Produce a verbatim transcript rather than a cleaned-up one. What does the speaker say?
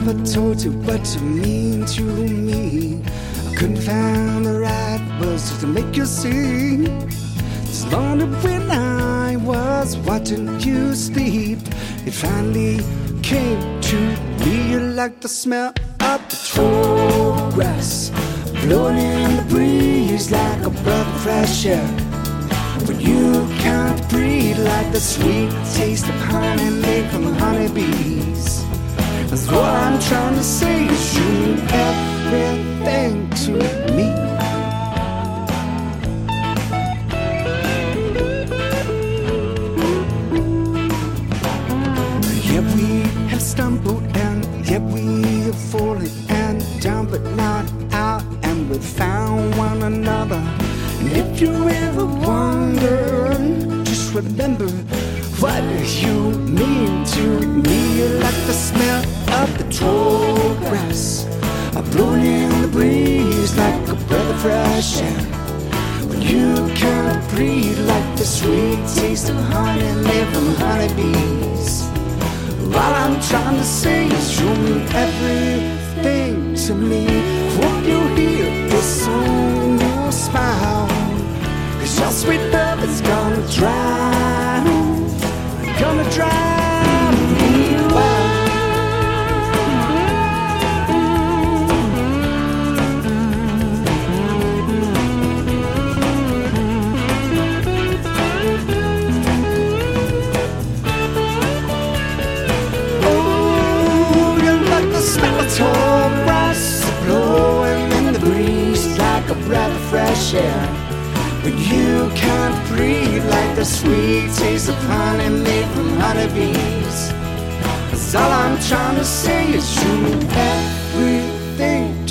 never told you what you mean to me. I couldn't find the right words to make you see. This morning when I was watching you sleep, it finally came to me. You like the smell of the tall grass blowing in the breeze like a breath of fresh air. When you can't breathe, like the sweet taste of honey made from honeybees. That's what I'm trying to say, is you mean everything to me. Yet we have stumbled and yet we have fallen and down but not out, and we found one another. And if you ever wonder, just remember what you mean to me. You like the smell of the tall grass blowing in the breeze like a breath of fresh air. When you can't breathe, like the sweet taste of honey made from honeybees. What I'm trying to say is you mean everything to me. Won't you hear this song in your smile? 'Cause your sweet love is gonna drown, gonna drown me wild. Oh, you like the smell of tall grass blowing in the breeze like a breath of fresh air. When you can't breathe, like the sweet taste of honey made from honeybees. That's all I'm trying to say, is you mean everything